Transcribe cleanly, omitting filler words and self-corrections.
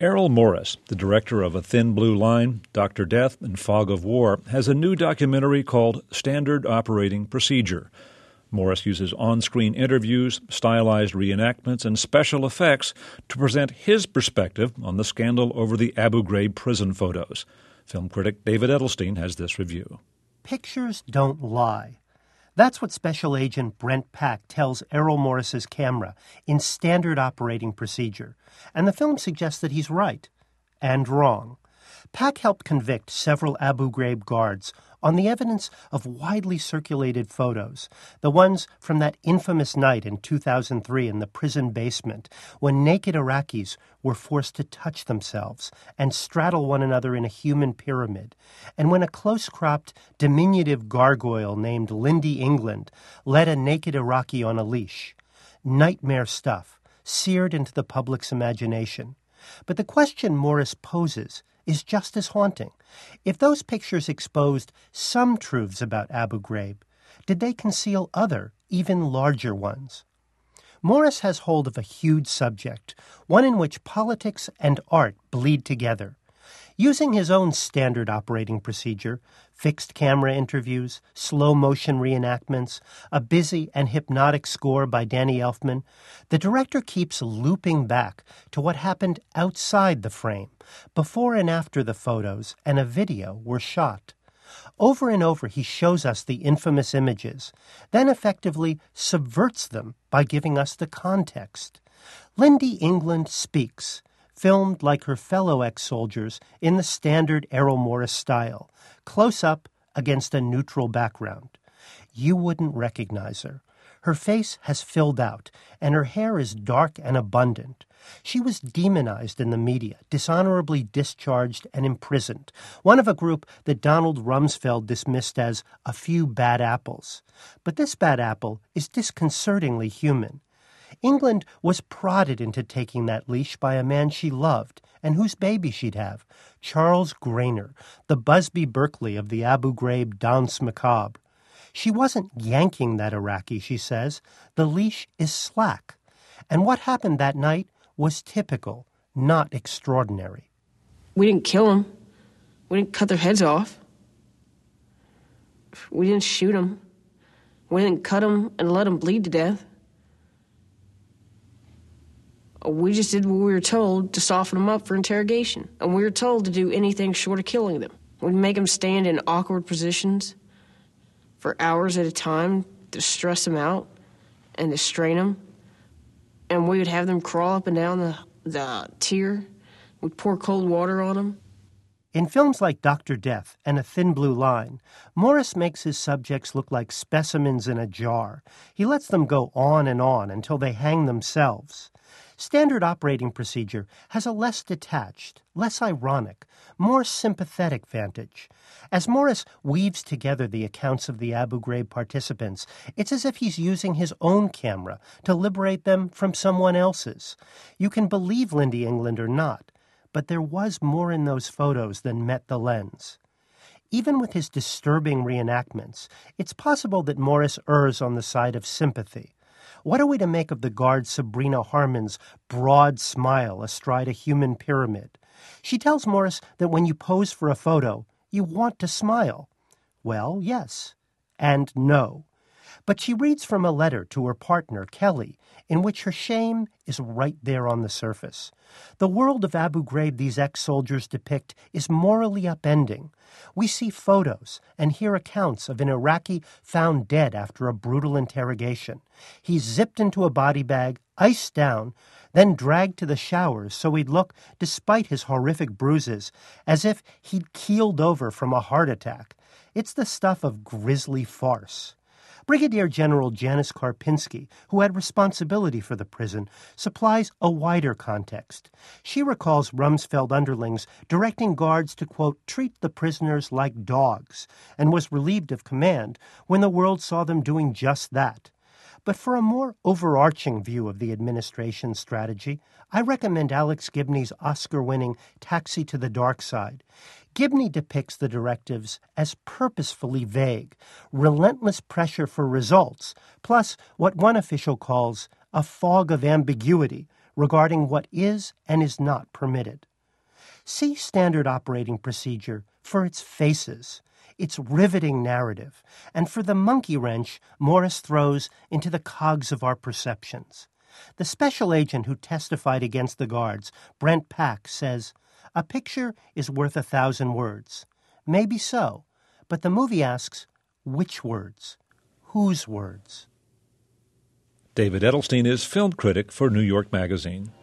Errol Morris, the director of A Thin Blue Line, Dr. Death, and Fog of War, has a new documentary called Standard Operating Procedure. Morris uses on-screen interviews, stylized reenactments, and special effects to present his perspective on the scandal over the Abu Ghraib prison photos. Film critic David Edelstein has this review. Pictures don't lie. That's what Special Agent Brent Pack tells Errol Morris's camera in Standard Operating Procedure, and the film suggests that he's right and wrong. Pack helped convict several Abu Ghraib guards on the evidence of widely circulated photos, the ones from that infamous night in 2003 in the prison basement when naked Iraqis were forced to touch themselves and straddle one another in a human pyramid, and when a close-cropped, diminutive gargoyle named Lindy England led a naked Iraqi on a leash. Nightmare stuff, seared into the public's imagination. But the question Morris poses is just as haunting. If those pictures exposed some truths about Abu Ghraib, did they conceal other, even larger ones? Morris has hold of a huge subject, one in which politics and art bleed together. Using his own standard operating procedure, fixed camera interviews, slow-motion reenactments, a busy and hypnotic score by Danny Elfman, the director keeps looping back to what happened outside the frame, before and after the photos and a video were shot. Over and over he shows us the infamous images, then effectively subverts them by giving us the context. Lindy England speaks, filmed like her fellow ex-soldiers in the standard Errol Morris style, close up against a neutral background. You wouldn't recognize her. Her face has filled out, and her hair is dark and abundant. She was demonized in the media, dishonorably discharged and imprisoned, one of a group that Donald Rumsfeld dismissed as a few bad apples. But this bad apple is disconcertingly human. England was prodded into taking that leash by a man she loved and whose baby she'd have, Charles Grainer, the Busby Berkeley of the Abu Ghraib Danse Macabre. She wasn't yanking that Iraqi, she says. The leash is slack. And what happened that night was typical, not extraordinary. We didn't kill them. We didn't cut their heads off. We didn't shoot them. We didn't cut them and let them bleed to death. We just did what we were told to soften them up for interrogation. And we were told to do anything short of killing them. We'd make them stand in awkward positions for hours at a time to stress them out and to strain them. And we would have them crawl up and down the tier. We'd pour cold water on them. In films like Dr. Death and A Thin Blue Line, Morris makes his subjects look like specimens in a jar. He lets them go on and on until they hang themselves. Standard Operating Procedure has a less detached, less ironic, more sympathetic vantage. As Morris weaves together the accounts of the Abu Ghraib participants, it's as if he's using his own camera to liberate them from someone else's. You can believe Lindy England or not, but there was more in those photos than met the lens. Even with his disturbing reenactments, it's possible that Morris errs on the side of sympathy. What are we to make of the guard Sabrina Harmon's broad smile astride a human pyramid? She tells Morris that when you pose for a photo, you want to smile. Well, yes, and no. But she reads from a letter to her partner, Kelly, in which her shame is right there on the surface. The world of Abu Ghraib these ex-soldiers depict is morally upending. We see photos and hear accounts of an Iraqi found dead after a brutal interrogation. He's zipped into a body bag, iced down, then dragged to the showers so he'd look, despite his horrific bruises, as if he'd keeled over from a heart attack. It's the stuff of grisly farce. Brigadier General Janice Karpinski, who had responsibility for the prison, supplies a wider context. She recalls Rumsfeld underlings directing guards to, quote, treat the prisoners like dogs, and was relieved of command when the world saw them doing just that. But for a more overarching view of the administration's strategy, I recommend Alex Gibney's Oscar-winning Taxi to the Dark Side. Gibney depicts the directives as purposefully vague, relentless pressure for results, plus what one official calls a fog of ambiguity regarding what is and is not permitted. See Standard Operating Procedure for its faces, its riveting narrative, and for the monkey wrench Morris throws into the cogs of our perceptions. The special agent who testified against the guards, Brent Pack, says, "A picture is worth 1,000 words." Maybe so, but the movie asks, which words? Whose words? David Edelstein is film critic for New York Magazine.